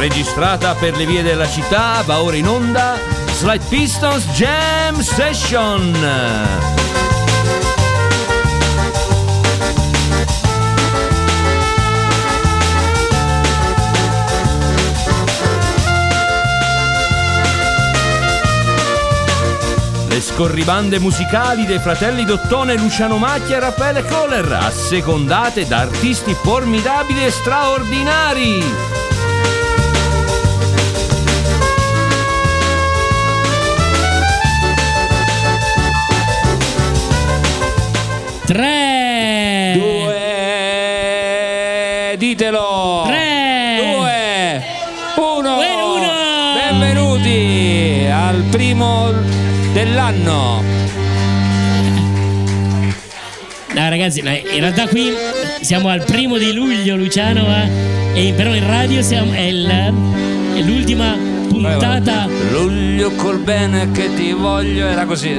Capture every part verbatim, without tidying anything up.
registrata per le vie della città, va ora in onda Slight Pistons Jam Session. Le scorribande musicali dei fratelli Dottone, Luciano Macchia e Raffaele Kohler, assecondate da artisti formidabili e straordinari. Tre, due, ditelo. Tre, due, uno. uno. Benvenuti al primo dell'anno. No ragazzi, in realtà qui siamo al primo di luglio, Luciano, eh? E però in radio siamo, è, il, è l'ultima puntata. Luglio col bene che ti voglio, era così.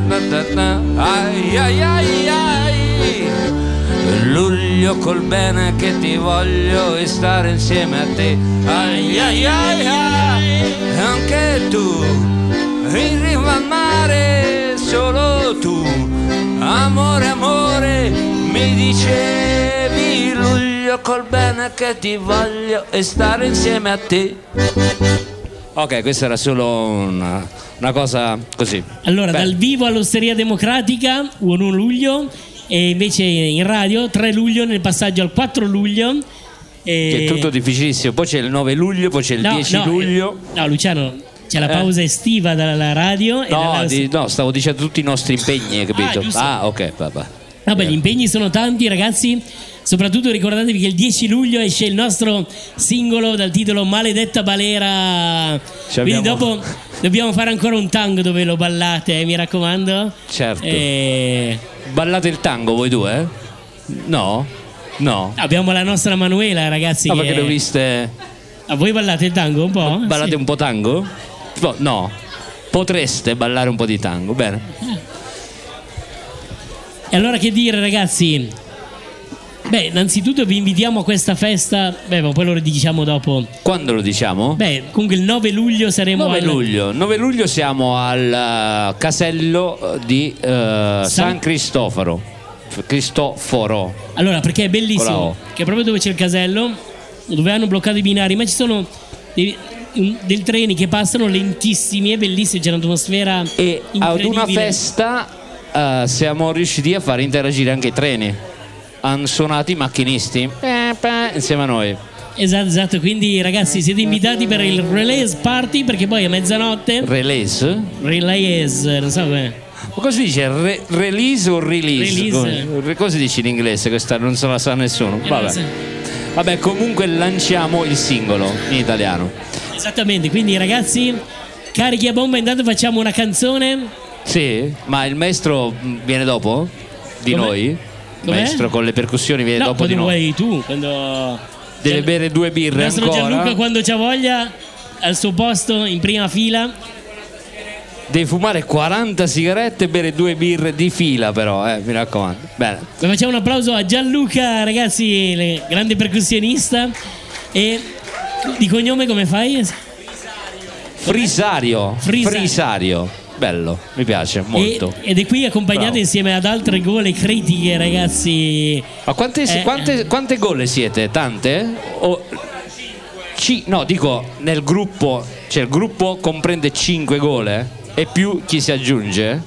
Ai ai ai ai. Luglio col bene che ti voglio e stare insieme a te. Ai ai ai ai. Anche tu in riva al mare, solo tu, amore, amore, mi dicevi. Luglio col bene che ti voglio e stare insieme a te. Ok, questa era solo una, una cosa così. Allora, Beh. dal vivo all'Osteria Democratica, uno luglio, e invece in radio, tre luglio, nel passaggio al quattro luglio. E... Che è tutto difficilissimo. Poi c'è il nove luglio, poi c'è il no, dieci no, luglio. Eh, no, Luciano, c'è la pausa eh. estiva dalla radio. No, e dalla... di, no, stavo dicendo tutti i nostri impegni, hai capito? Ah, ah ok, vabbè. Vabbè, gli impegni sono tanti, ragazzi. Soprattutto ricordatevi che il dieci luglio esce il nostro singolo dal titolo Maledetta Balera. Quindi abbiamo... dopo dobbiamo fare ancora un tango dove lo ballate, eh, mi raccomando. Certo. E... Ballate il tango voi due? No? No. Abbiamo la nostra Manuela, ragazzi. No, che... perché doviste... A voi ballate il tango un po'? Ballate sì. un po' tango? No. Potreste ballare un po' di tango, bene. E allora che dire, ragazzi? Beh, innanzitutto vi invitiamo a questa festa. Beh, ma poi lo diciamo dopo. Quando lo diciamo? Beh, comunque il nove luglio saremo nove al... luglio. nove luglio siamo al uh, casello di uh, San... San Cristoforo. Cristoforo. Allora, perché è bellissimo. Che è proprio dove c'è il casello, dove hanno bloccato i binari, ma ci sono dei, dei treni che passano lentissimi, è bellissimo, c'è un'atmosfera e ad una festa uh, siamo riusciti a far interagire anche i treni. Hanno suonato i macchinisti insieme a noi. Esatto, esatto. Quindi ragazzi siete invitati per il Relays Party, perché poi a mezzanotte Relays? Relays, non so come. Ma cosa si dice? Re- release o release? Release. Come, cosa dici in inglese? Questa non se la sa nessuno. Vabbè. Vabbè, comunque lanciamo il singolo in italiano. Esattamente, quindi ragazzi, carichi a bomba, intanto facciamo una canzone. Sì, ma il maestro viene dopo? Di Com'è? noi? Il Com'è? maestro con le percussioni viene no, dopo di noi. noi? Vuoi tu, quando... Deve Gian... bere due birre il nostro ancora. Gianluca quando c'ha voglia al suo posto in prima fila. Devi fumare quaranta sigarette e bere due birre di fila, però, eh, mi raccomando. Bene. Facciamo un applauso a Gianluca, ragazzi, le, grande percussionista. E di cognome come fai? Frisario. Frisario. Frisario. Bello, mi piace molto. E, ed è qui accompagnato Bravo. insieme ad altre gole critiche, ragazzi. Ma quante, eh, quante, quante gole siete? Tante? O... C- no, dico nel gruppo, cioè il gruppo comprende cinque gole? E più chi si aggiunge?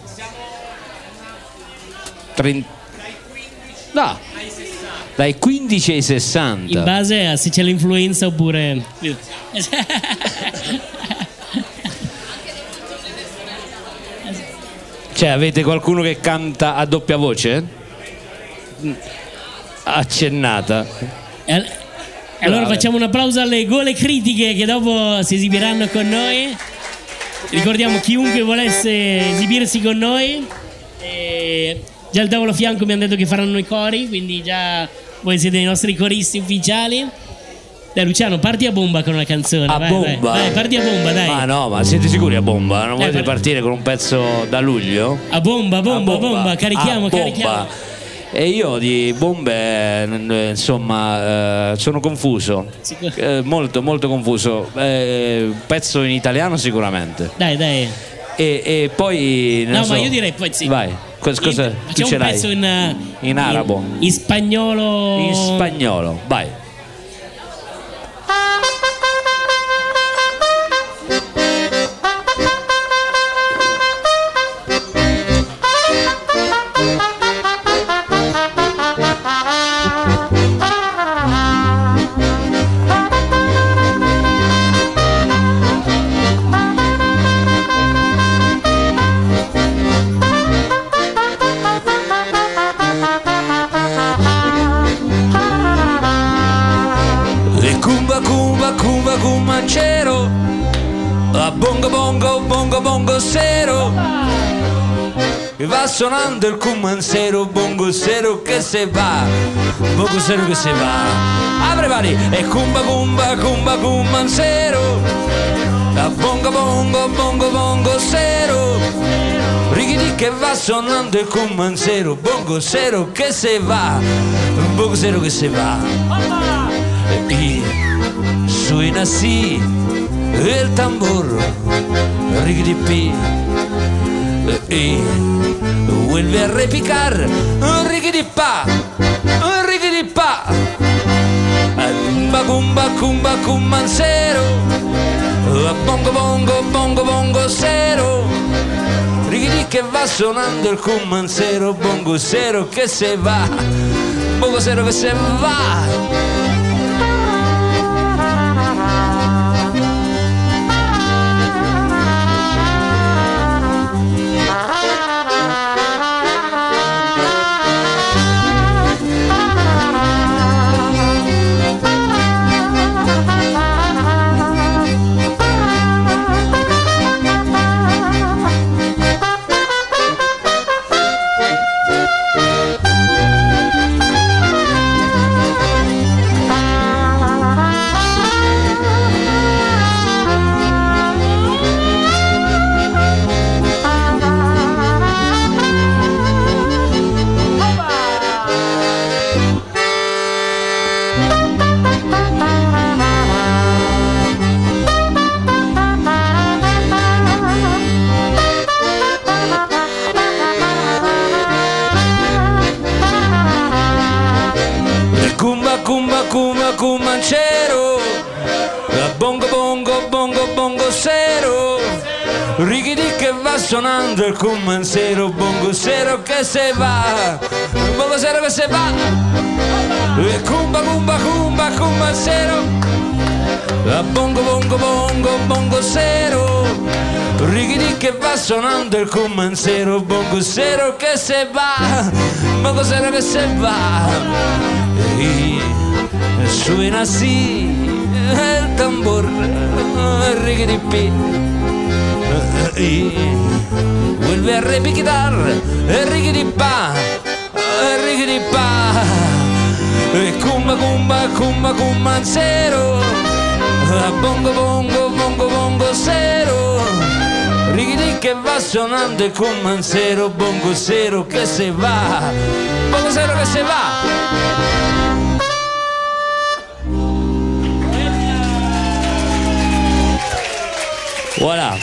trenta No, dai quindici ai sessanta. In base a se c'è l'influenza oppure. Cioè, avete qualcuno che canta a doppia voce? Accennata. E allora facciamo un applauso alle gole critiche che dopo si esibiranno con noi. Ricordiamo chiunque volesse esibirsi con noi. E già al tavolo fianco mi hanno detto che faranno i cori, quindi già voi siete i nostri coristi ufficiali. Dai Luciano, parti a bomba con una canzone. A vai, bomba? Vai, vai, parti a bomba, dai. Ma no, ma siete sicuri a bomba? Non Dai, volete par- partire con un pezzo da luglio? A bomba, bomba, a bomba, bomba, carichiamo, a bomba. carichiamo. E io di bombe, insomma, eh, sono confuso, eh, molto molto confuso. Eh, pezzo in italiano sicuramente. Dai, dai. E, e poi no, so. ma io direi poi sì. Vai. Cosa, cosa in, tu ce un l'hai? Pezzo in, in arabo. In, in spagnolo. In spagnolo, vai. Cumancero, a bongo bongo bongo bongo sero, e va suonando il cumancero, bongo sero che se va, bongo sero che se va, apre mani e cumba cumba cumba cumancero, a bongo bongo bongo bongo sero, righidi che va suonando il cumancero, bongo sero che se va, bongo sero che se va. E suena así el tambor, rigidi y vuelve a repicar, rigidi pa, rigidi pa, cumba cumba cumba cumancero, bongo bongo bongo bongo cero, rigidi che va suonando il cumancero, bongo cero che se va, bongo cero che se va. Cumancero, bongo bongo bongo bongo cero, rigidi che va suonando il cumancero, bongo cero che se va, bongo cero che se va, e cumba cumba cumba cumancero, bongo bongo bongo bongo cero, rigidi che va suonando il cumancero, bongo cero che se va, bongo cero che se va. E suena así el tambor, rigidi y vuelve a repiquetar, rigidi pa, rigidi pa, cumba cumba cumba cumancero, bongo bongo bongo bongo cero, rigidi che va suonando il cumancero, bongo cero che se va, bongo cero che se va. Voilà.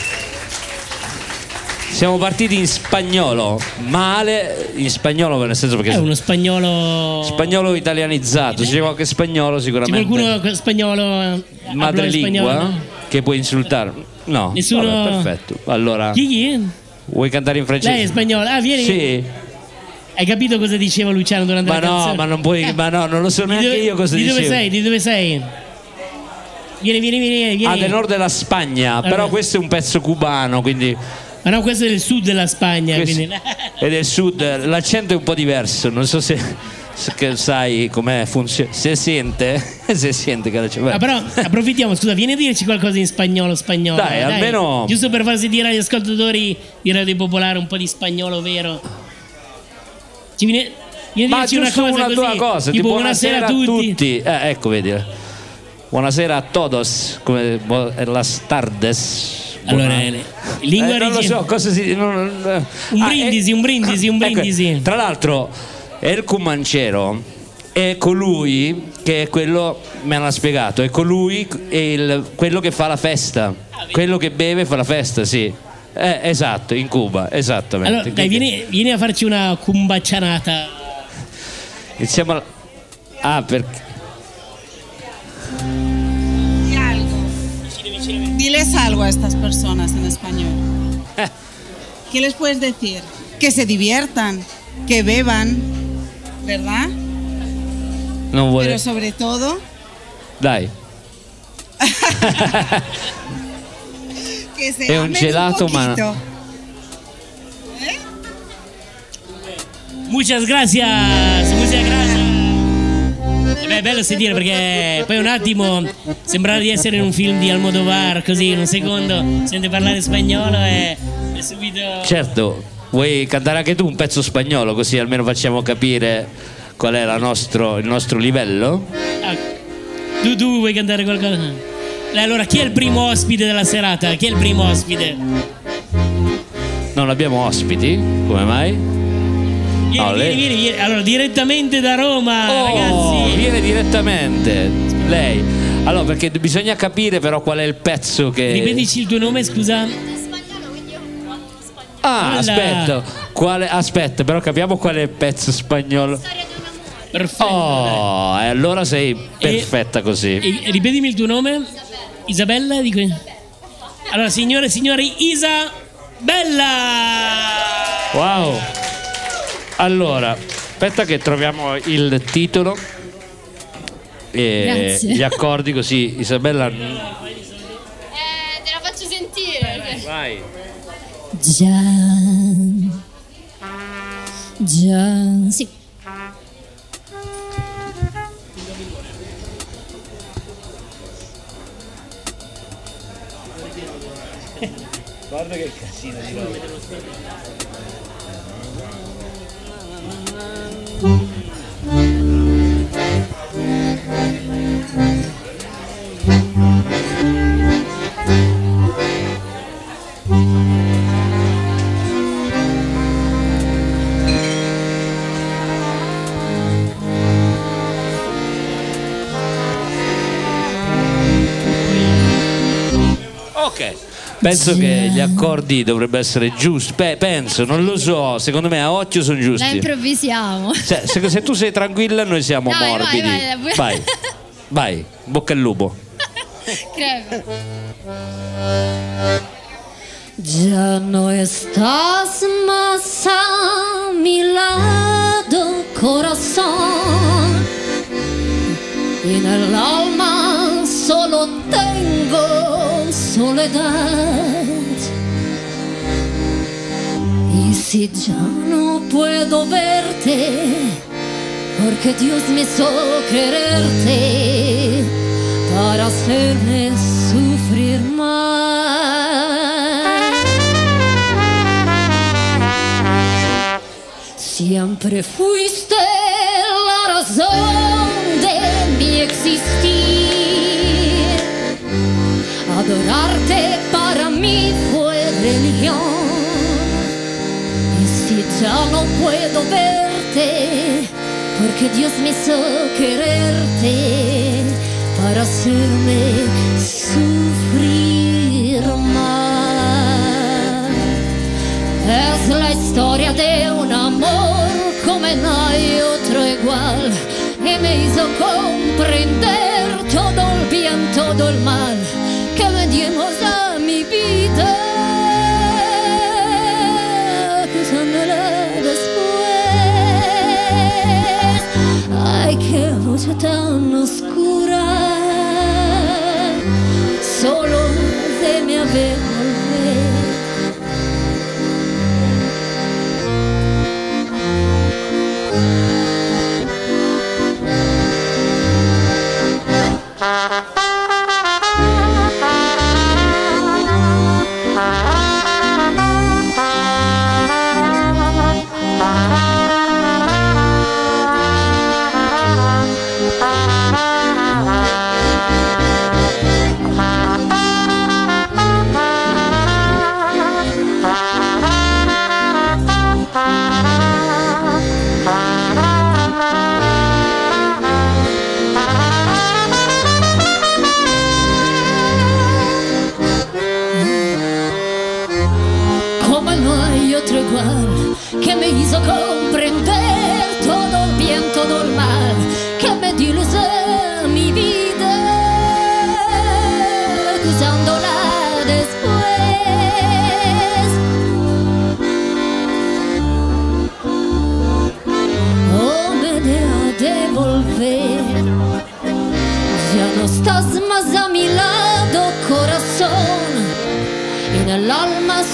Siamo partiti in spagnolo, male in spagnolo nel senso perché è uno spagnolo spagnolo italianizzato, c'è qualche spagnolo sicuramente. C'è qualcuno spagnolo madrelingua che può insultare? No. Nessuno. Vabbè, perfetto. Allora. Chi? Vuoi cantare in francese? Lei è spagnolo. Ah, vieni. Sì. Hai capito cosa diceva Luciano durante ma la no, canzone? Ma non puoi, eh. ma no, non lo so neanche dove, io cosa di dicevo. Di dove sei? Di dove sei? Vieni, vieni, vieni, vieni. Ah, del nord della Spagna, allora. Però questo è un pezzo cubano, quindi. Ma no, questo è del sud della Spagna. Quindi... È del sud, l'accento è un po' diverso, non so se, se sai com'è funziona. Se sente, se sente che c'è. Ah, però approfittiamo, scusa, vieni a dirci qualcosa in spagnolo, spagnolo. Dai, dai, almeno. Giusto per far sentire agli ascoltatori di Radio Popolare un po' di spagnolo vero. Ci viene, vieni a dirci una cosa una così. tua cosa, tipo buonasera, buonasera a tutti. tutti. Eh, ecco, vedi. Buonasera a todos, come las tardes. Allora, lingua eh, non lo so cosa si non, un ah, brindisi, eh, un brindisi, un brindisi. Ecco, tra l'altro El Comanchero è colui che è quello, me l'ha spiegato, è colui, è il, quello che fa la festa, quello che beve fa la festa, sì. Eh, esatto, in Cuba, esattamente. Allora, dai, vieni, vieni a farci una cumbaccianata. Iniziamo a... Ah, perché... Di algo. Diles algo a estas personas en español. Eh. ¿Qué les puedes decir? Que se diviertan, que beban, ¿verdad? Non vuole... Pero sobre todo, Dai. que se È un amen gelato, un ma... poquito. Muchas gracias, muchas gracias. Eh beh, è bello sentire perché poi un attimo sembrava di essere in un film di Almodovar, così in un secondo sente parlare spagnolo e, e subito... Certo, vuoi cantare anche tu un pezzo spagnolo così almeno facciamo capire qual è la nostro, il nostro livello? Ah, tu, tu vuoi cantare qualcosa? Allora, chi è il primo ospite della serata? Chi è il primo ospite? Non abbiamo ospiti? Come mai? Vieni, No, vieni, lei- vieni, vieni. Allora, direttamente da Roma, Oh, ragazzi. viene direttamente lei. Allora, perché bisogna capire però qual è il pezzo che... Ripetici il tuo nome, scusa. Ah, Hola. aspetta, quale... aspetta, però capiamo qual è il pezzo spagnolo. Perfetto. Oh, e allora sei perfetta così. E, ripetimi il tuo nome. Isabella? Dico... Allora, signore e signori, Isabella! Wow. Allora, aspetta che troviamo il titolo e Grazie. gli accordi così Isabella... Eh, te la faccio sentire. Vai. Già. Già. Sì. Guarda che casino di roba. Ok. Penso che gli accordi dovrebbero essere giusti. Beh, penso, non lo so. Secondo me a occhio sono La giusti. improvvisiamo. Cioè, se, se tu sei tranquilla, noi siamo Vai, vai, morbidi. vai, vai, vai, bocca al lupo. Creo. Ya no estás más a mi lado, corazón. En el alma solo tengo soledad. Y si ya no puedo verte, porque Dios me hizo quererte para hacerme sufrir más. Siempre fuiste la razón de mi existir. Adorarte para mí fue religión. Y si ya no puedo verte, porque Dios me hizo quererte para hacerme sufrir más. Es la historia de un amor como no hay otro igual, y me hizo comprender todo el bien, todo el mal que me dimos a mi vida, usándola después. Ay, qué noche tan oscura, solo déme a ver volver.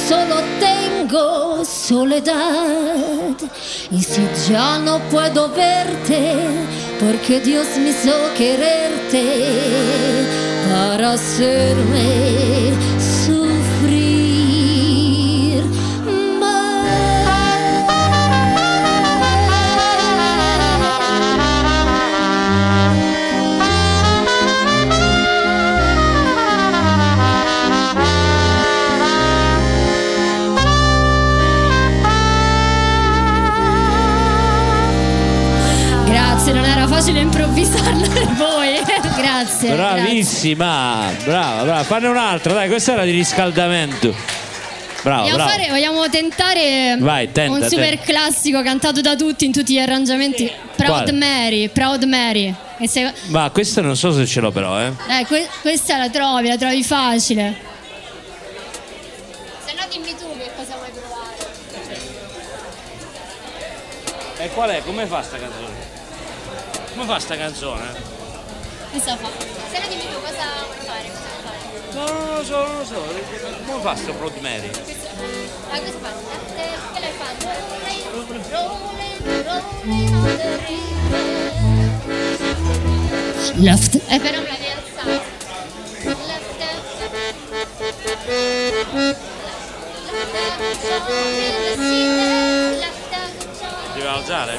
solo tengo soledad. Y si ya no puedo verte, porque Dios me hizo quererte para hacerme sufrir más. Grazie, non era facile improvvisarlo per voi. Grazie. Bravissima, grazie. brava, brava. Fanne un'altra, dai, questa era di riscaldamento. Bravo, vogliamo, bravo. Fare, vogliamo tentare Vai, tenta, un super tenta. classico cantato da tutti in tutti gli arrangiamenti. Proud Quale? Mary, Proud Mary. E se... Ma questa non so se ce l'ho però, eh. Eh, que- questa la trovi, la trovi facile. Se no dimmi tu che cosa vuoi provare. E qual è? Come fa sta canzone? Come fa sta canzone? Questa fa. Se no dimmi tu cosa vuoi fare. Cosa vuoi fare? No, non lo so, non lo so. Come fa sto Proud Mary? Questo... Ah, questo fa. Che l'hai fatto? Rolling, rolling on the river. Left. Eh, però me l'avevi alzato. Left. Ti va alzare?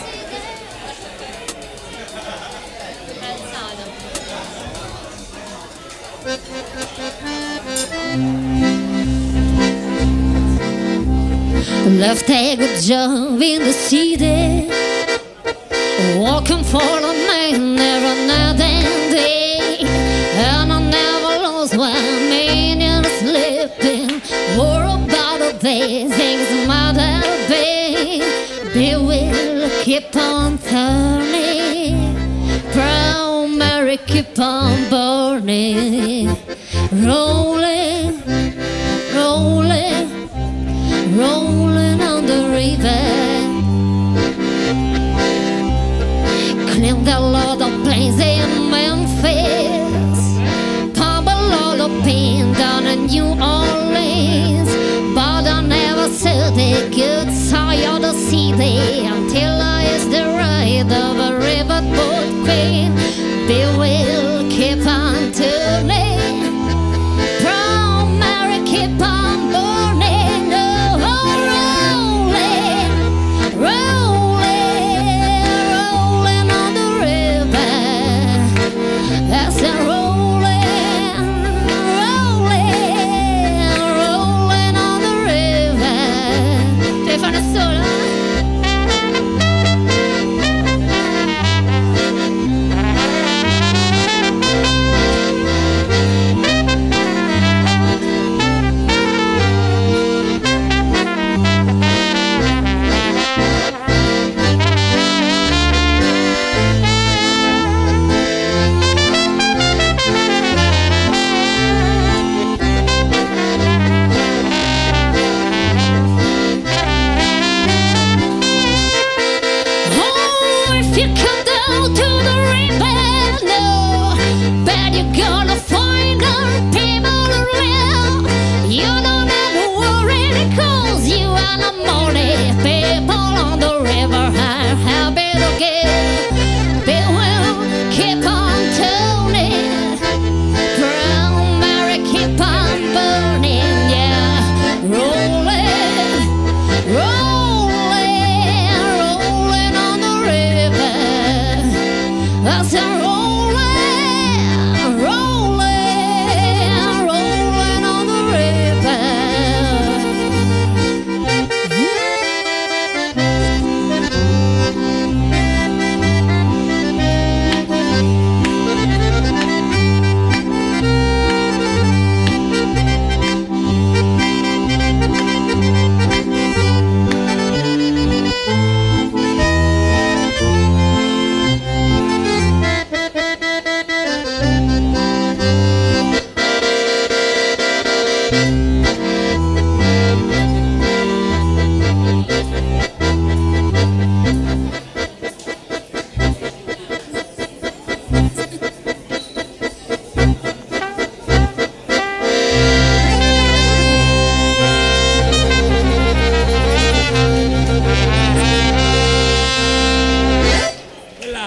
Alzato. Left a good job in the city, working for a man never night and day, and I never lost one minute sleeping. War about the day things might have been. They will keep on turning. Proud Mary keep on burning. Rolling, rolling, rolling on the river. Clean the lot of planes in Memphis, pump a lot of pain down in New Orleans. But I never saw the good side of the city until I is the ride of a riverboat queen. They will keep on turning. Proud Mary keep on burning. Oh, rolling, rolling, rolling on the river. That's a rolling, rolling, rolling on the river. Devi fare una sola? Oh, if you come down to the river, no, bet you're gonna find our people around. You don't have to worry because you are the money. People on the river are happy to get. They will keep on turning. Brown Mary keep on burning, yeah. Rolling, rolling, rolling on the river.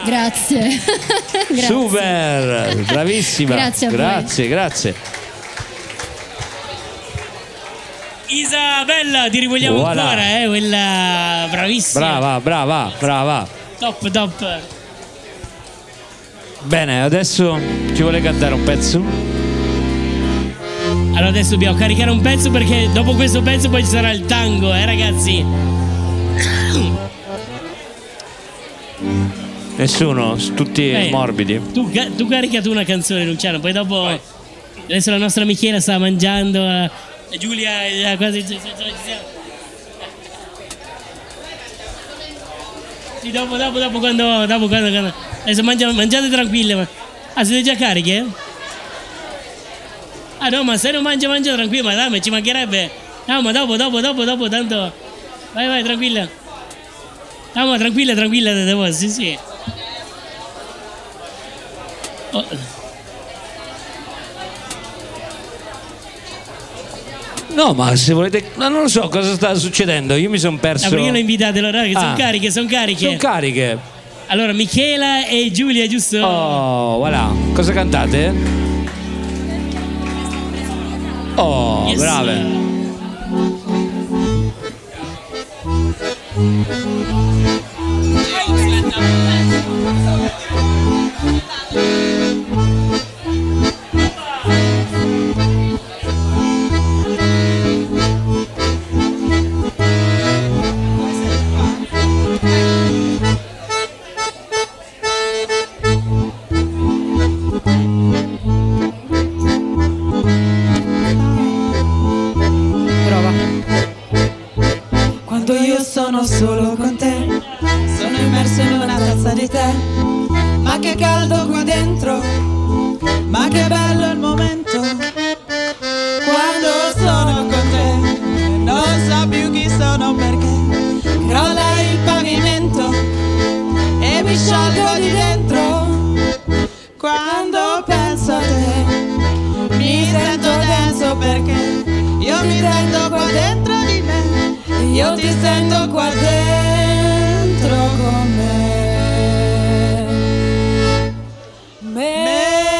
Grazie. Grazie. Super, bravissima. Grazie a voi. Grazie, grazie. Isabella, ti rivogliamo Voilà. ancora, eh, quella bravissima. Brava, brava, brava. Top, top. Bene, adesso ci vuole cantare un pezzo? Allora adesso dobbiamo caricare un pezzo perché dopo questo pezzo poi ci sarà il tango, eh ragazzi. Nessuno, tutti Eh, morbidi. Tu, ca- tu carica tu una canzone, Luciano, poi dopo adesso la nostra Michela sta mangiando, eh, Giulia è quasi ci siamo. Sì, dopo, dopo, dopo quando, dopo quando, quando adesso mangia- mangiate tranquille, ma ah, siete già cariche? Ah no, ma se non mangia, mangia tranquillo, ma dai, ma ci mancherebbe. No, ma dopo, dopo, dopo, dopo, tanto. Vai, vai, tranquilla. No, ma tranquilla, tranquilla, devo, sì, sì. Oh. No, ma se volete. Ma non lo so cosa sta succedendo. Io mi sono perso. Ah, perché lo invitate allora? Che sono Ah. cariche, sono cariche. Sono cariche. Allora, Michela e Giulia, giusto? Oh, voilà. Cosa cantate? Oh, Yes. brave. Quando io sono solo con te, sono immerso in una tazza di tè. Ma che caldo qui dentro, ma che bello il momento. Quando sono con te, non so più chi sono perché crolla il pavimento e mi sciolgo di dentro. Quando penso a te, mi sento denso perché io mi sento qua dentro di me. Io ti sento qua dentro con me. Me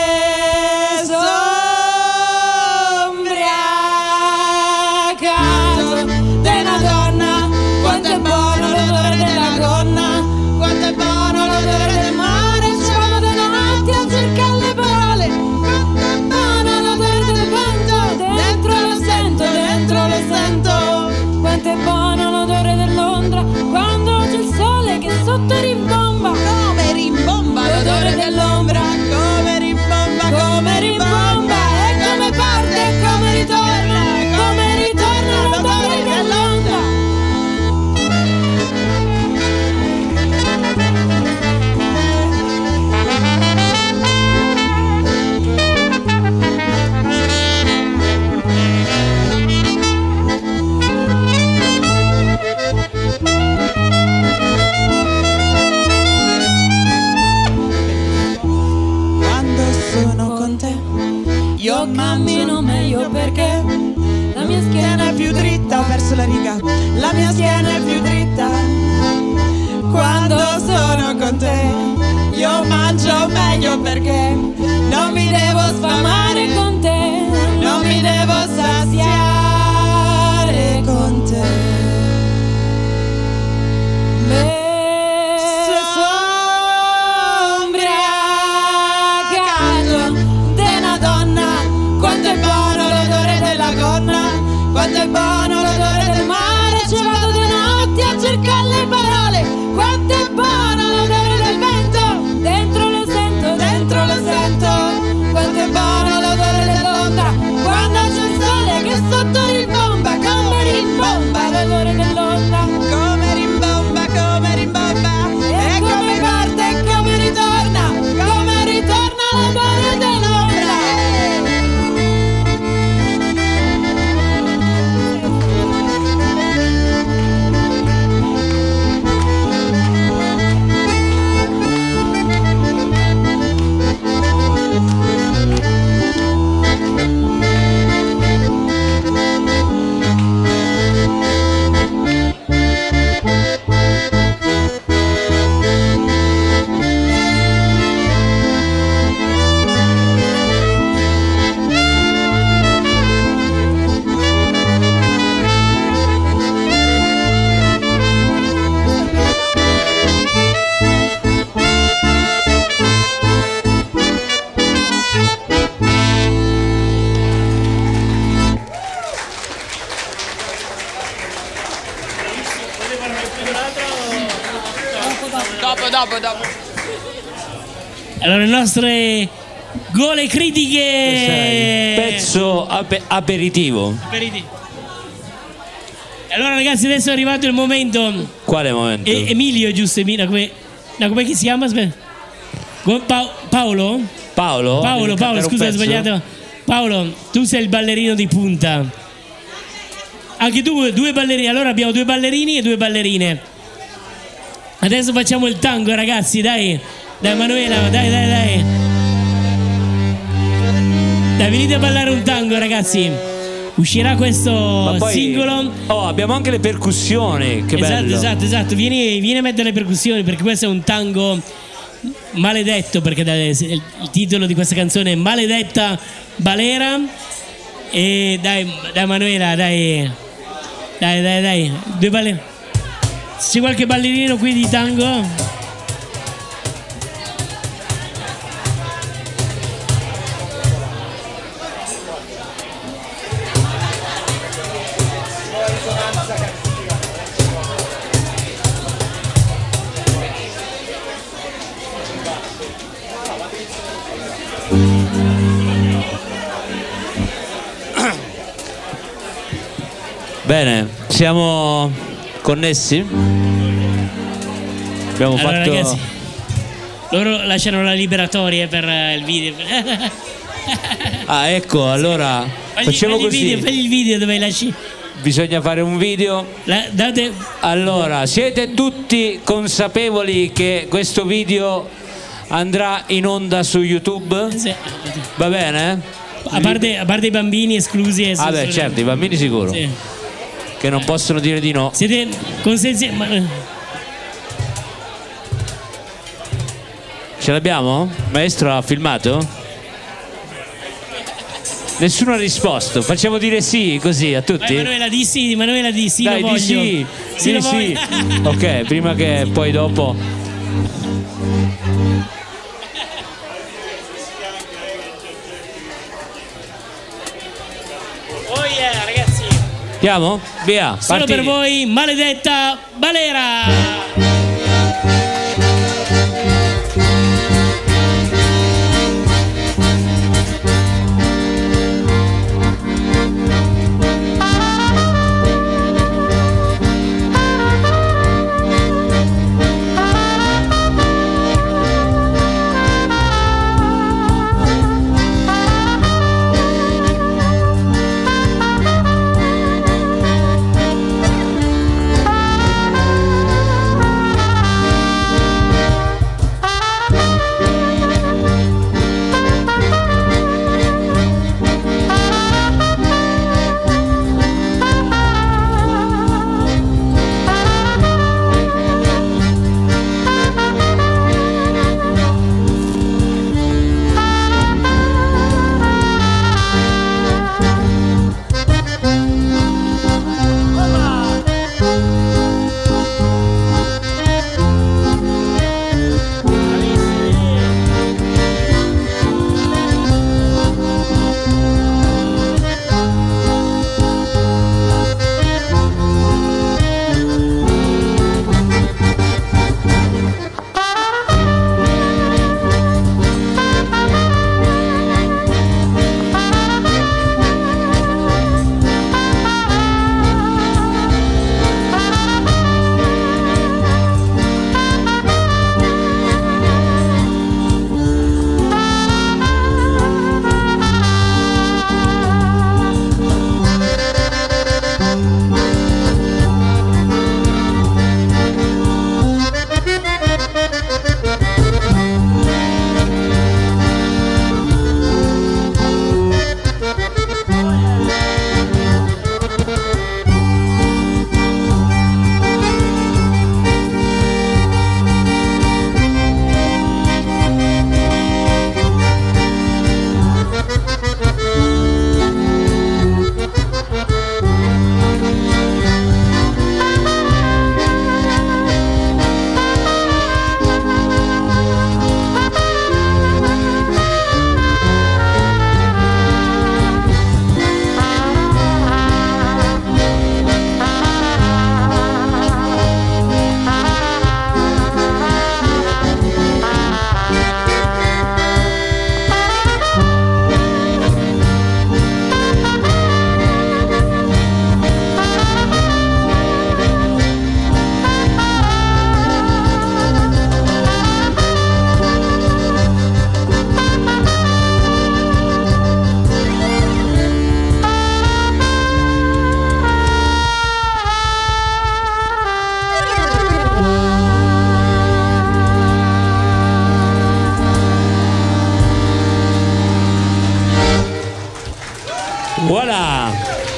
sombriacato della donna. Quanto è buono l'odore della gonna. Quanto è buono l'odore del mare. Ci vado da notte a cercare le parole. Quanto è buono l'odore del vento. Dentro lo sento, dentro lo sento. Quanto è buono l'odore del Londra quando c'è il sole che sotto rimbomba. Come rimbomba l'odore dell'ombra. Come rimbomba, come rimbomba. E come parte e come ritorna. Come ritorna l'odore dell'onda. Io cammino meglio perché la mia schiena è più dritta verso la riga. La mia schiena è più dritta. Quando sono con te io mangio meglio perché non mi devo sfamare con te. Non mi devo saziare con te. Me Quanto è buono l'odore del mare. Ci vado di notte a cercare le parole. Quanto è buono l'odore del vento. Dentro lo sento, dentro lo sento. Quanto è buono l'odore dell'onda. Allora, le nostre gole critiche. Pezzo ape- aperitivo. Aperitivo. Allora, ragazzi, adesso è arrivato il momento. Quale momento? E- Emilio, giusto? Emilio, come, no, come si chiama? Aspetta. Come- Pa- Paolo? Paolo? Paolo, Devi Paolo, cantare un scusa, ho pezzo? sbagliato. Paolo, tu sei il ballerino di punta. Anche tu, due ballerini. Allora abbiamo due ballerini e due ballerine. Adesso facciamo il tango, ragazzi, dai. Dai, Manuela, dai, dai, dai. Dai, venite a ballare un tango, ragazzi. Uscirà questo Ma poi- singolo. Oh, abbiamo anche le percussioni. Che Esatto, bello. esatto, esatto. Vieni, vieni a mettere le percussioni, perché questo è un tango maledetto, perché da- il titolo di questa canzone è Maledetta Balera. E dai, dai Manuela, dai. Dai, dai, dai. Due ballerine. C'è qualche ballerino qui di tango? Bene, siamo connessi? Abbiamo Allora, fatto. ragazzi, loro lasciano la liberatoria per eh, il video. Ah, ecco, allora Fagli, facciamo fagli il così. video, fagli il video dove lasci. Bisogna fare un video. La, date, Allora, siete tutti consapevoli che questo video andrà in onda su YouTube? se- Va bene? a, parte, a parte i bambini esclusi. e- Ah beh, certo, i bambini sicuro. Sì. Che non possono dire di no. Siete consensi. Ma, Ce l'abbiamo? Maestro ha filmato? Nessuno ha risposto. Facciamo dire sì così a vai, tutti? Manuela di sì, Manuela di sì, Dai, lo di voglio. sì, Sì, di lo sì. voglio. Ok, prima che poi dopo. Oh yeah, ragazzi. Andiamo? Via. Solo partiti. per voi, Maledetta Balera. Thank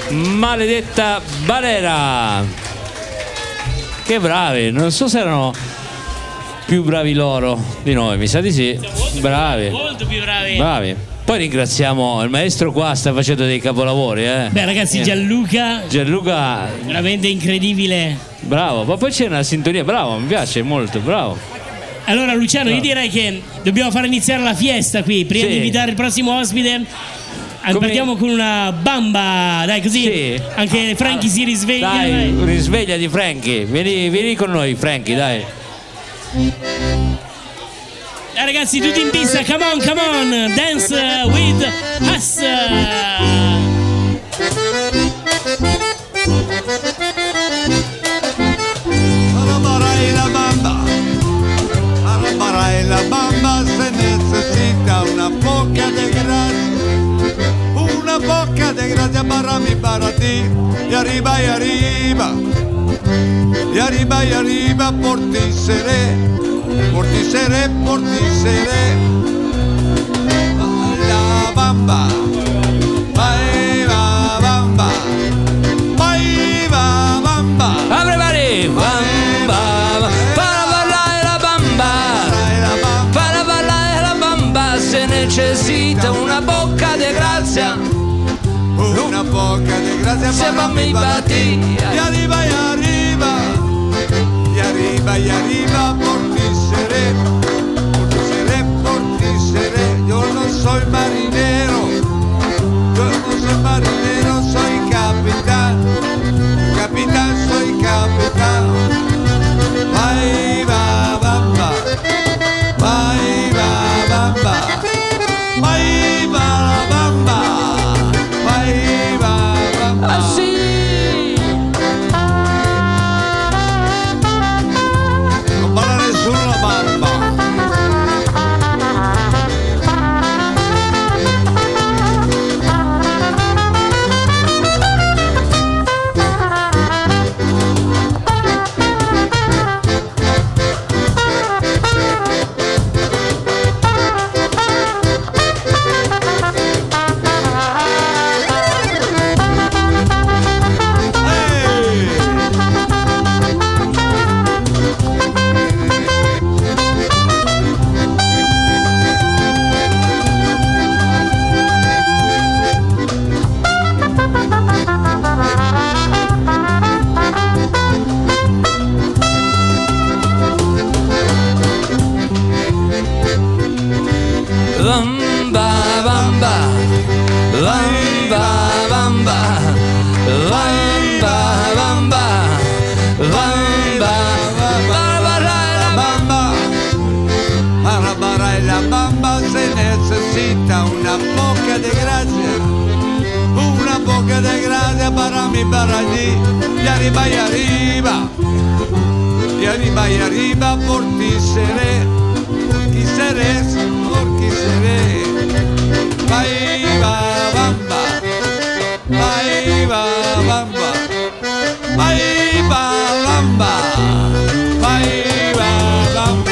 Maledetta balera. Che bravi, non so se erano più bravi loro di noi, mi sa di sì. Bravi, molto più bravi. Bravi. Poi ringraziamo il maestro qua, sta facendo dei capolavori, eh. Beh ragazzi, Gianluca Gianluca veramente incredibile. Bravo, ma poi c'è una sintonia, bravo, mi piace molto, bravo. Allora Luciano, bravo. Io direi che dobbiamo far iniziare la fiesta qui. Prima Sì. di invitare il prossimo ospite, Come... partiamo con una bamba, dai, così sì. Anche Franchi si risveglia. Dai, dai. risveglia di Franchi, vieni, vieni con noi Franchi, dai. Dai ragazzi, tutti in pista, come on, come on, dance with us. La bamba, la bamba se necesita una poca de gracia, una poca de gracia para mí, para ti, y arriba y arriba, y arriba y arriba por ti seré, por ti seré, por ti seré, la bamba, va bamba, va bamba, Abre mani, bamba, para ballare la bamba, para ballare la bamba se necesita una bocca de grazia, una poca de gracia se para mi mí, para ti, batia. y arriba y arriba, y arriba y arriba por ti seré, por ti seré, por ti seré. Yo no soy marinero, yo no soy marinero, soy capitán, capitán, soy capitán. Vai va bamba, vai va bamba, vai va bamba, vai va bamba. Ah sì, Non parla nessuno la bamba. bamba, bamba, bamba, bamba, bamba, bamba, bamba, para ballare la bamba, Para bailar la bamba se necesita una poca de gracia, una poca de gracia para mí, para allí, y arriba y arriba, y arriba y arriba por ti seré, por ti seré, por ti seré. Vai va bamba, vai va bamba, vai va bamba, vai va bamba.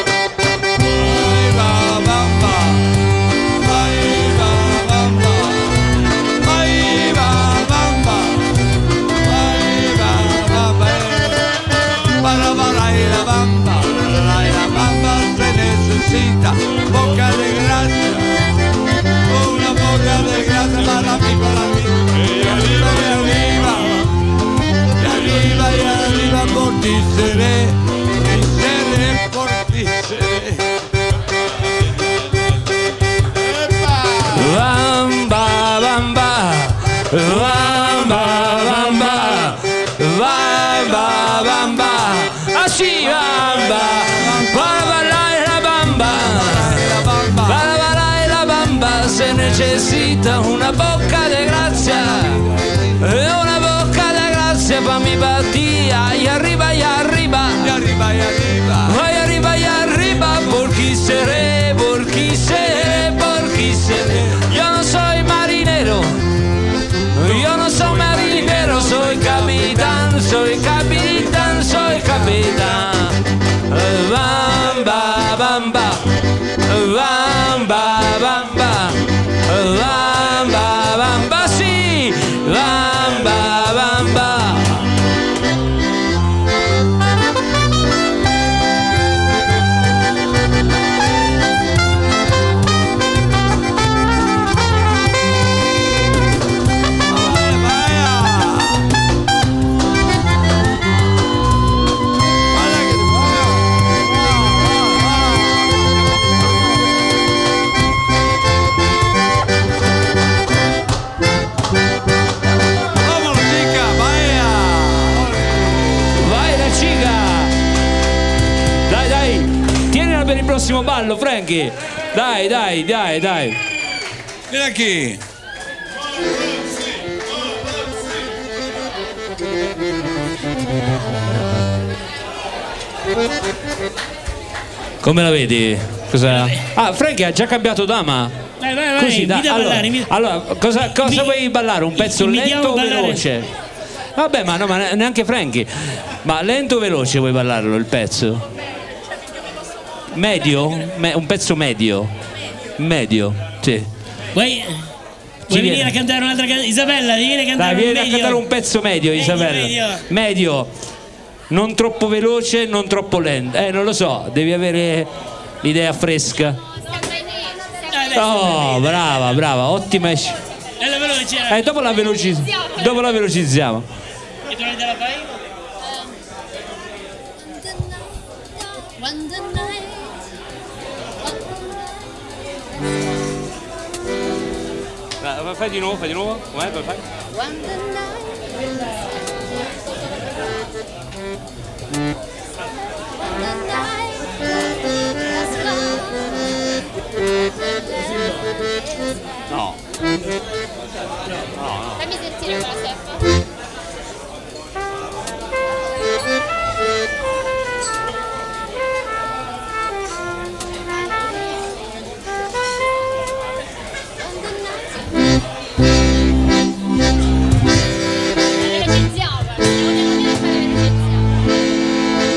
Boca de gracia, una boca de gracia para mí, para mí. Y arriba y arriba, y arriba y arriba por ti seré, y seré por ti seré. bamba, bamba, bamba, bamba, bamba, bamba, ah sì, bamba, para ballare la bamba, para ballare la bamba se necesita una bocca de grazia, e una bocca de grazia pa' mi batia, y arriba y arriba, Y arriba y arriba, y arriba y arriba, por chi seré, por chi seré, por chi seré. Yo no soy marinero, yo no soy marinero, soy capitán, soy capitán, soy capitán. Bamba, bamba, bamba, bamba, bamba, bamba, sí, bamba. prossimo ballo, Frankie. Dai, dai, dai, dai. Vieni qui. Come la vedi? Cosa? Ah, Frankie ha già cambiato dama. Vai, vai, vai, Così, mi dai. da Allora, ballare, mi- allora, cosa, cosa mi- vuoi ballare? Un pezzo mi lento diamo o ballare- veloce? Vabbè, ma no, ma neanche Frankie. Ma lento o veloce vuoi ballarlo il pezzo? Medio? Me- un pezzo medio. Medio, sì. Vuoi, vuoi viene? venire a cantare un'altra canzone? Isabella, vieni a cantare Dai, un vieni a medio. cantare un pezzo medio, Medio, Isabella. medio. Medio. Non troppo veloce, non troppo lento. Eh, non lo so, devi avere l'idea fresca. Dai, dai, Oh, brava, brava, ottima. sci- Bella veloce. Eh, dopo la velocizziamo. Dopo la velocizziamo. E tu non te la fai? When the night, Fai di nuovo, fai di nuovo. Com'è? Come fai? when the night, when the night has come. No. Fammi sentire cosa steppa. Velocizziamo, dobbiamo fare velocizziamo.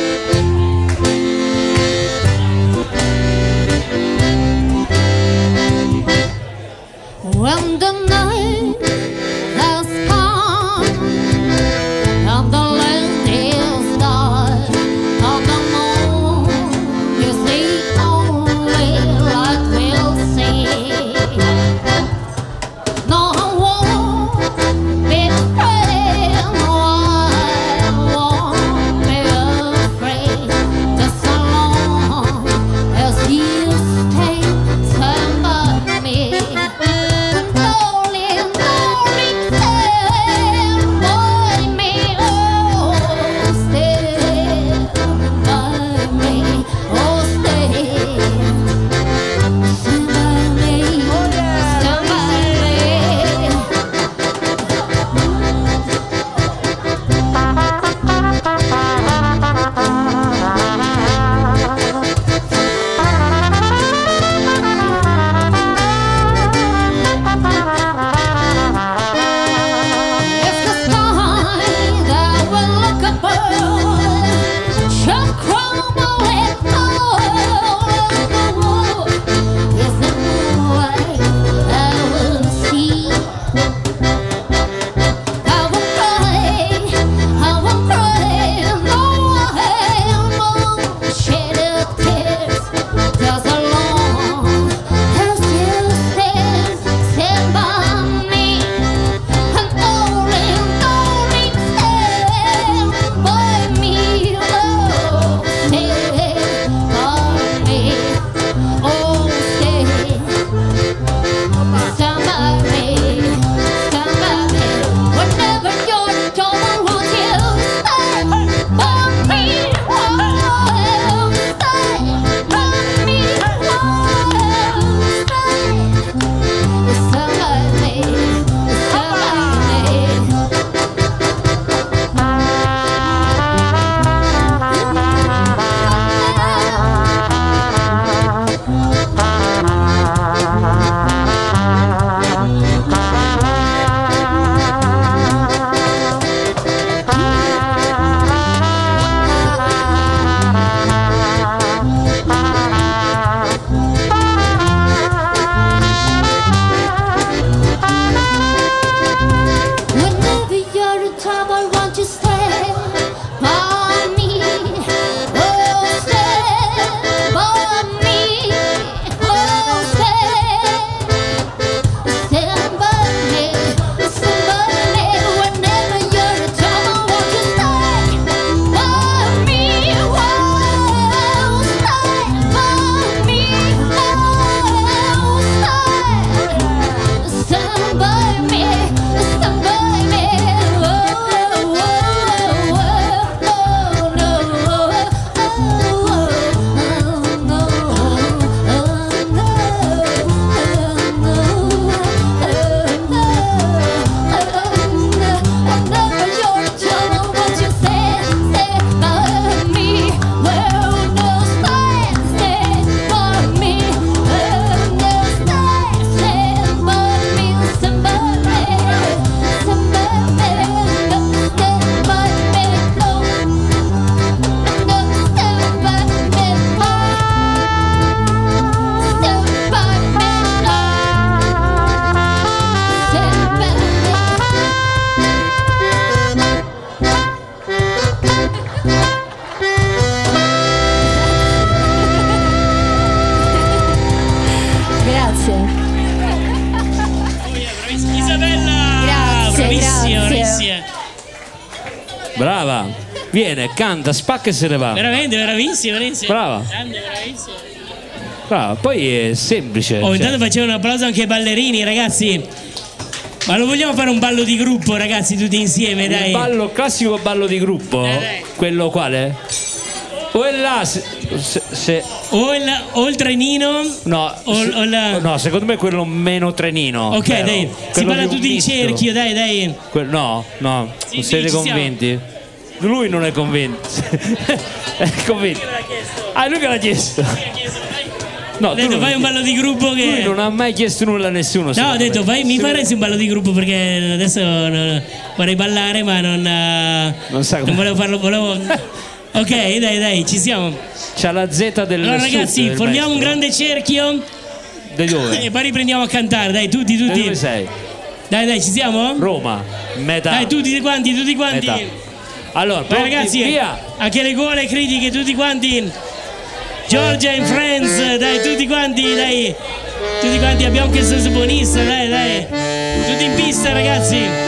Brava. Viene, canta, spacca e se ne va. Veramente, bravissimo, bravissimo. Brava. Grande, bravissimo. Brava. Poi è semplice. Oh, cioè. intanto facciamo un applauso anche ai ballerini, ragazzi. Ma lo vogliamo fare un ballo di gruppo, ragazzi, tutti insieme, dai. Il ballo, classico ballo di gruppo. Dai, dai. Quello quale? O è là se, se, se- O il, o il trenino. no, o, se- o la... no, secondo me è quello meno trenino. Ok, però. dai, si Quello parla più tutti in misto. cerchio, dai, dai. Que- no, no, Sì, non sì, siete ci siamo. convinti? Lui non è convinto. È convinto. Ah, lui che l'ha chiesto. No, Ho tu detto non fai l'hai un ballo di gruppo chiesto. Lui che... non ha mai chiesto nulla a nessuno. No, ho secondo detto, me. vai, mi Se- faresti un ballo di gruppo perché adesso non- vorrei ballare ma non... eh, Non sa come- non volevo farlo, volevo... Ok, dai, dai, ci siamo. C'ha la Z del Allora sud, ragazzi, del formiamo un maestro. grande cerchio Di dove? e poi riprendiamo a cantare, dai, tutti, Da tutti. dove sei? Dai, dai, ci siamo? Roma, metà. Dai, tutti quanti, tutti quanti. Metà. Allora, Vai pronti? ragazzi, Via. anche le gole critiche, tutti quanti. Giorgia and Friends, dai, tutti quanti, dai. Tutti quanti, abbiamo anche il sassofonista, dai, dai. Tutti in pista, ragazzi.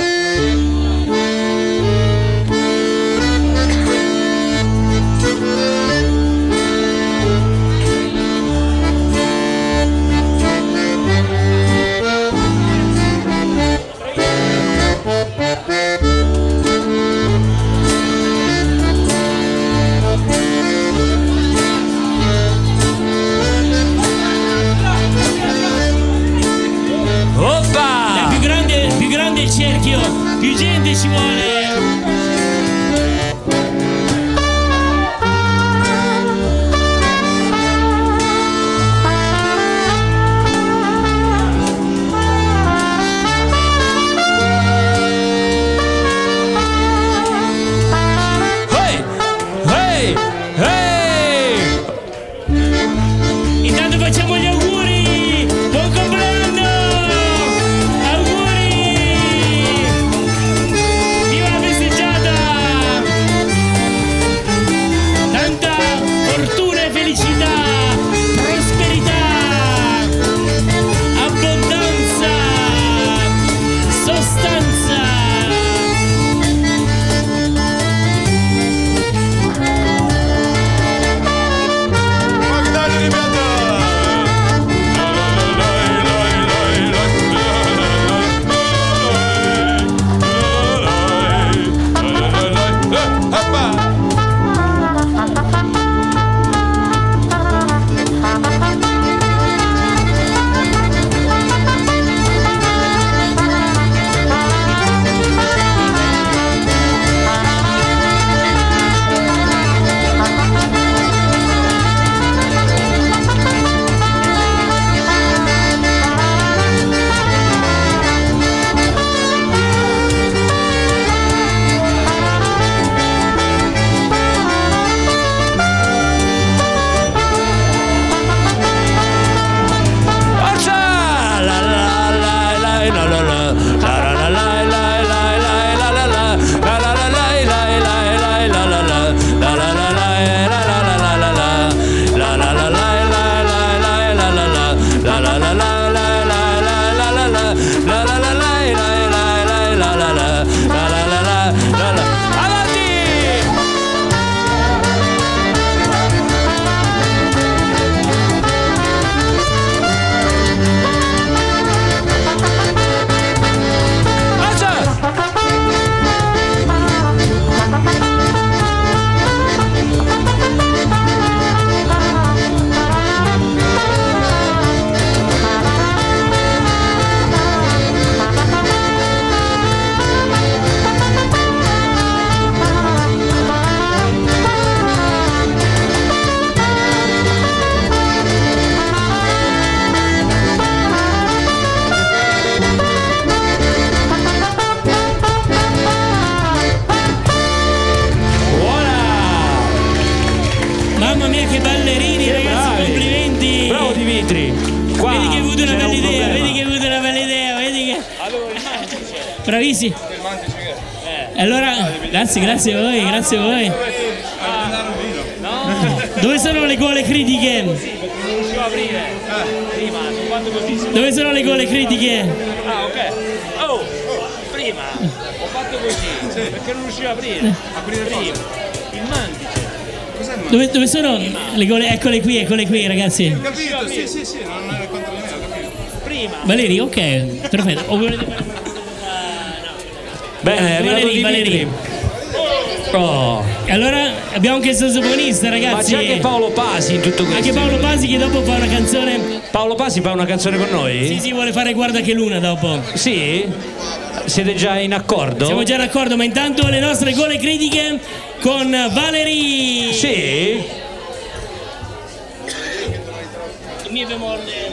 Oppa! Dai, più grande, più grande il cerchio, più gente ci vuole. Hey! Hey! Hey! Intanto facciamo gli auguri. Buon compleanno! Auguri! Viva la festeggiata! Tanta fortuna e felicità, prosperità, abbondanza, sostanza. Forza! La la la la la la la. La la la la la la la la la. La la la la la la la la la la. La la la la la la la la la. La la la la la la la la la la. La la la la la la la la la la. La la la la la la la la la la. La la la la la la. Avanti! Alza! Mamma mia che ballerini, ragazzi, bravi. complimenti. Bravo Dimitri! Qua Vedi che hai avuto una c'era bella un idea, problema. vedi che hai avuto una bella idea, vedi che... Bravissimi. E allora, grazie, grazie a voi, grazie a voi. Dove sono le gole critiche? Dove sono le gole critiche? Ah, ok. Oh, prima ho fatto così, sì, perché non riuscivo a aprire. Aprire prima. Il mantice. Cos'è il mantice? Dove, dove sono le gole? Eccole qui, eccole qui, ragazzi. Ho capito, sì, sì, sì, non è contro di me, ho capito. Prima. Valeri, ok, perfetto. O volete fare una Bene, è arrivato Valeri, Dimitri. Valeri. Oh. E allora abbiamo anche il sassofonista, Ma ragazzi. c'è anche Paolo Pasi in tutto questo. Anche Paolo Pasi che dopo fa una canzone. Paolo Pasi fa una canzone con noi? Sì, sì, vuole fare Guarda che luna dopo. Sì? Siete già in accordo? Siamo già d'accordo, ma intanto le nostre gole critiche con Valeri. Sì? Mi abbiamo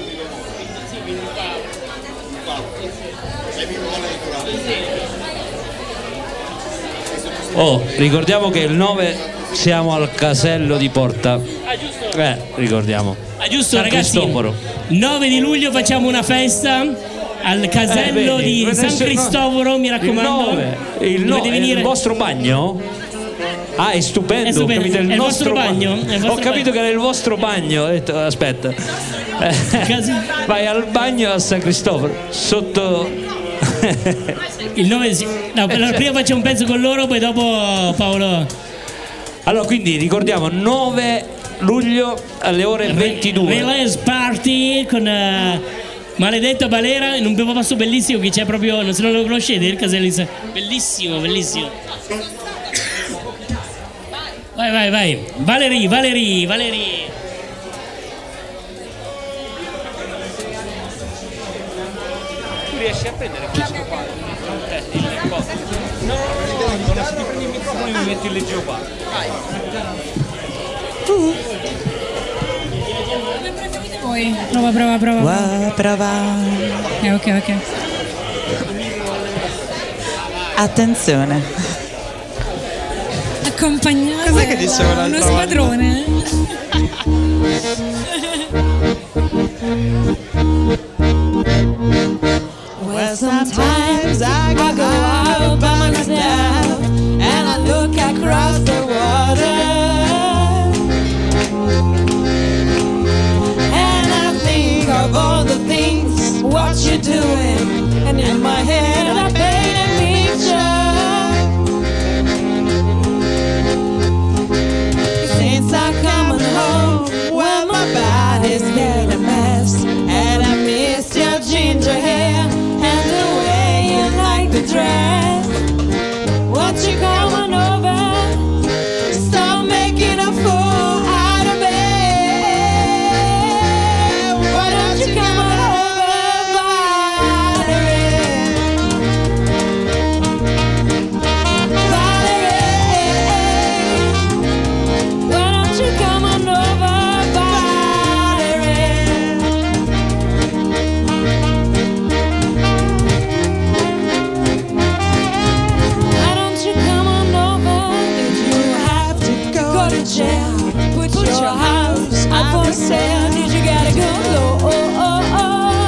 Oh, ricordiamo che il nove siamo al casello di Porta. Ah, giusto. Eh, ricordiamo. Ah, giusto, San ragazzi. Cristoforo. nove di luglio facciamo una festa al casello Eh, vedi, di San adesso- Cristoforo, mi raccomando. Il nove, il Dovete nove, venire. il vostro bagno? Ah, è stupendo, È stupendo. ho capito, È il vostro bagno, è il vostro Ho capito bagno. che era il vostro bagno, ho detto, aspetta. Eh, Casi- vai al bagno a San Cristoforo, sotto... Il nove sì. No, allora, prima facciamo un pezzo con loro, poi dopo Paolo. Allora, quindi ricordiamo nove luglio alle ore ventidue. Release Party con uh, Maledetto Valera in un posto bellissimo che c'è proprio, non se non lo conoscete, il casello di San- bellissimo, bellissimo. Vai, vai, vai. Valeri, Valeri, Valeri. Tu riesci a prendere questo qua? Il coso? No, no, no, se ti prendi il microfono mi metti il leggero qua. Vai. Poi prova, prova, prova. Wow, prova. Eh, ok, ok. Attenzione. Accompagnate Cos'è che diceva da l'altra uno volta? squadrone. Well, sometimes I go out by myself and I look across the water and I think of all the things what you're doing, and in my head I paint a picture. Since I come home, well my body's made a mess, and I miss your ginger hair and the way you like the dress. Won't you come on over? Stop making a fool out of me. Why don't you come on over, Valerie? Valerie, why don't you come on over, Valerie? Why don't you come on over? If you have to go, to jail, put, your, house up for sale. Did you gotta go low? Oh, oh, oh.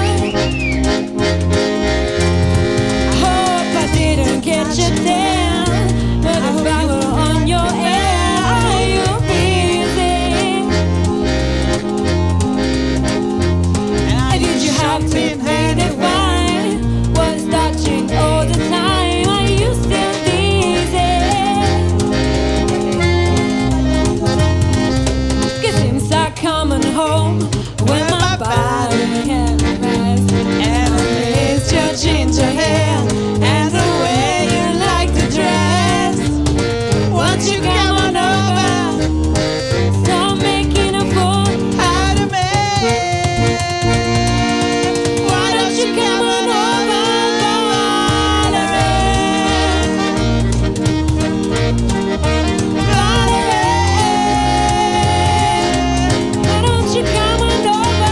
I hope I didn't get you down, but if I were on your air, are you busy? And did you have to pay the fine? Was touching all the time? Are you still dizzy? 'Cause since I coming home, when my body can rest, and I miss your ginger hair and the way you like to dress. Won't you come on over? Stop making a fool out of me. Why don't you come on over, Valerie? Valerie, why don't you come on over,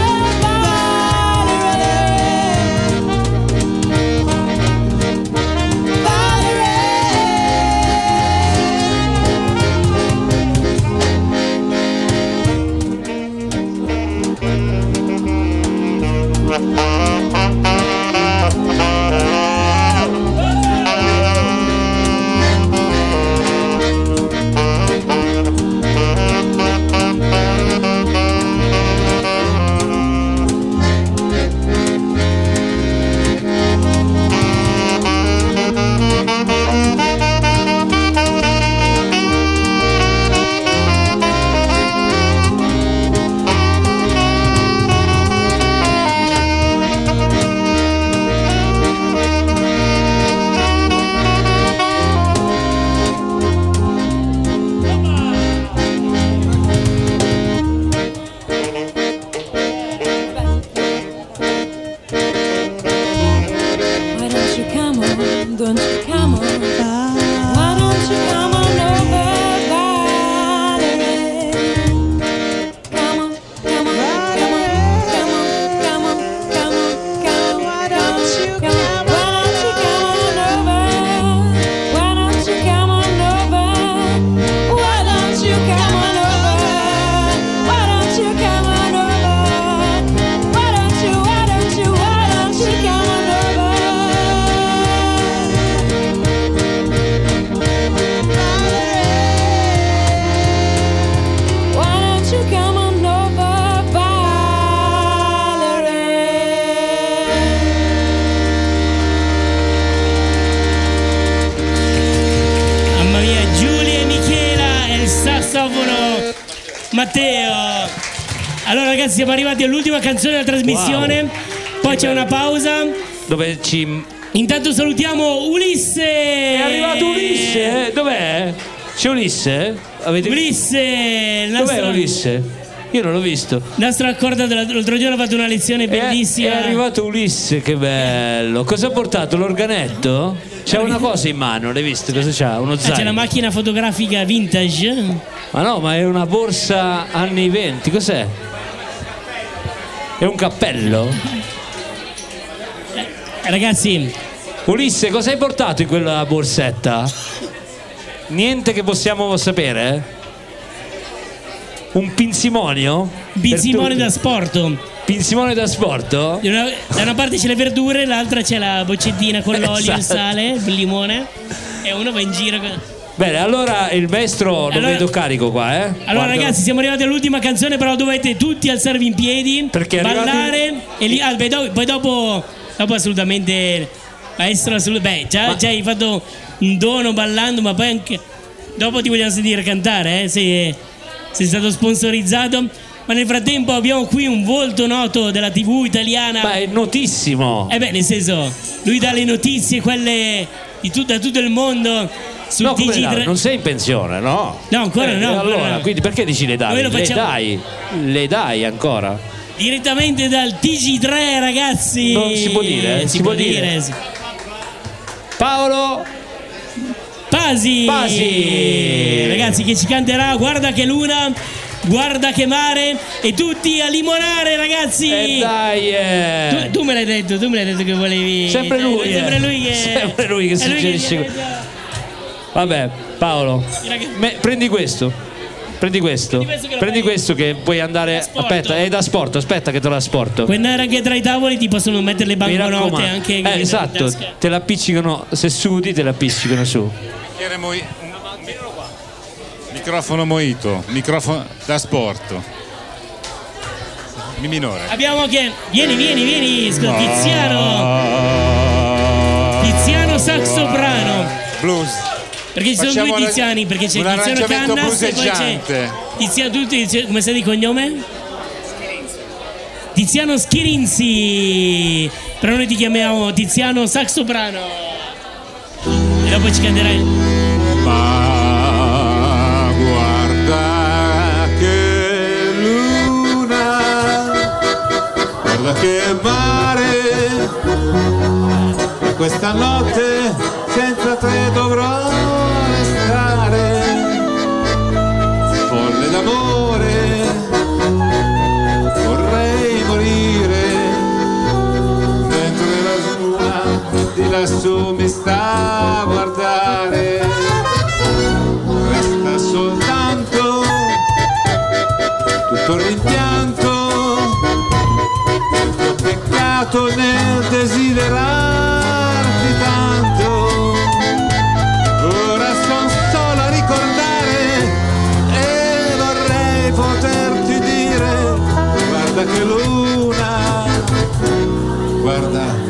Valerie. Matteo. Allora ragazzi, siamo arrivati all'ultima canzone della trasmissione. Wow. Poi c'è una pausa dove ci... Intanto salutiamo Ulisse. È arrivato Ulisse? Dov'è? C'è Ulisse? Avete... Ulisse. Dov'è Ulisse? Io non l'ho visto. Il nostro accordo l'altro giorno ha fatto una lezione bellissima. È, è arrivato Ulisse, che bello. Cosa ha portato? L'organetto? C'ha una cosa in mano, l'hai visto? Cosa c'ha? Uno zaino. C'è la macchina fotografica vintage. Ma no, ma è una borsa anni venti. Cos'è? È un cappello? Eh, ragazzi, Ulisse, cosa hai portato in quella borsetta? Niente che possiamo sapere? Un pinzimonio? Pinzimonio da sport. Pinzimonio da sport? Da una, da una parte c'è le verdure, l'altra c'è la boccettina con l'olio, esatto. Il sale, il limone. E uno va in giro con... Bene, allora il maestro lo allora, vedo carico qua, eh? Allora Guarda. Ragazzi, siamo arrivati all'ultima canzone, però dovete tutti alzarvi in piedi, perché ballare arrivati... e lì, ah, beh, do, poi dopo, dopo assolutamente maestro, assolutamente, beh, già, ma... già hai fatto un dono ballando, ma poi anche dopo ti vogliamo sentire cantare, eh? Sei, sei stato sponsorizzato. Ma nel frattempo abbiamo qui un volto noto della tivù italiana. Ma è notissimo. Eh beh, nel senso, lui dà le notizie, quelle di tut- da tutto il mondo. Sul no, T G tre. Non sei in pensione, no? No, ancora eh, no. Allora, ancora no. Quindi perché dici le dai? Le facciamo... dai, le dai ancora? Direttamente dal T G tre, ragazzi. Non si può dire, si, si può può dire. dire. Paolo Pasi. Pasi. Ragazzi, che ci canterà Guarda che luna, guarda che mare, e tutti a limonare, ragazzi. E dai, eh. tu, tu me l'hai detto, tu me l'hai detto che volevi. Sempre lui, eh, sempre lui che sempre lui che suggerisce. Che... Vabbè, Paolo, me, prendi questo. Prendi questo. Prendi questo che, prendi questo che puoi andare. Aspetta, è da sport, aspetta che te la sporto. Puoi andare anche tra i tavoli, ti possono mettere le banconote anche. Eh, esatto, te la appiccicano, se sudi te la appiccicano su. Moi... Microfono moito, microfono da sport. Mi minore. Abbiamo anche. Vieni, vieni, vieni, Tiziano. Tiziano sax soprano. Blues. Perché ci sono Facciamo due Tiziani, perché c'è un Tiziano Cannas e poi c'è Tiziano, tutti, come sei di cognome? Tiziano Schirinzi. Però noi ti chiamiamo Tiziano sax soprano. E dopo ci canterai. Ma guarda che luna, guarda che mare, e questa notte senza te dovrò restare, folle d'amore, vorrei morire, mentre la luna di lassù mi sta a guardare. Resta soltanto tutto il rimpianto, il peccato nel desiderarti tanto. Ora son solo a ricordare e vorrei poterti dire: guarda che luna, guarda